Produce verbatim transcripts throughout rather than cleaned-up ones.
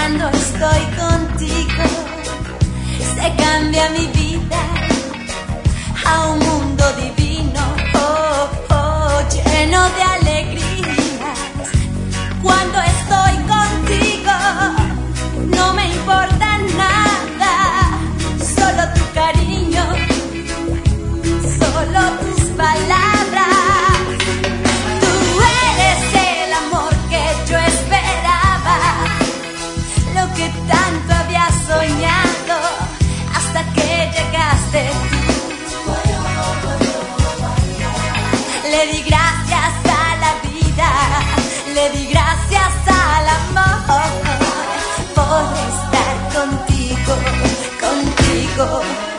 cuando estoy contigo. Se cambia mi vida a un mundo divino, oh, oh, lleno de alegrías. Cuando estoy contigo no me importa nada, solo tu cariño, solo tus palabras. Tú eres el amor que yo esperaba, lo que tanto había soñado, hasta que llegaste tú. Le di gracias a la vida, le di gracias al amor por estar contigo, contigo.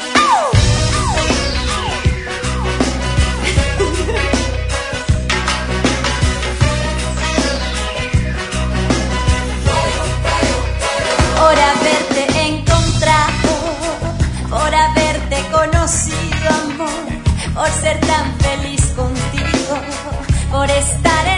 Por haberte encontrado, por haberte conocido, amor, por ser tan feliz contigo, por estar en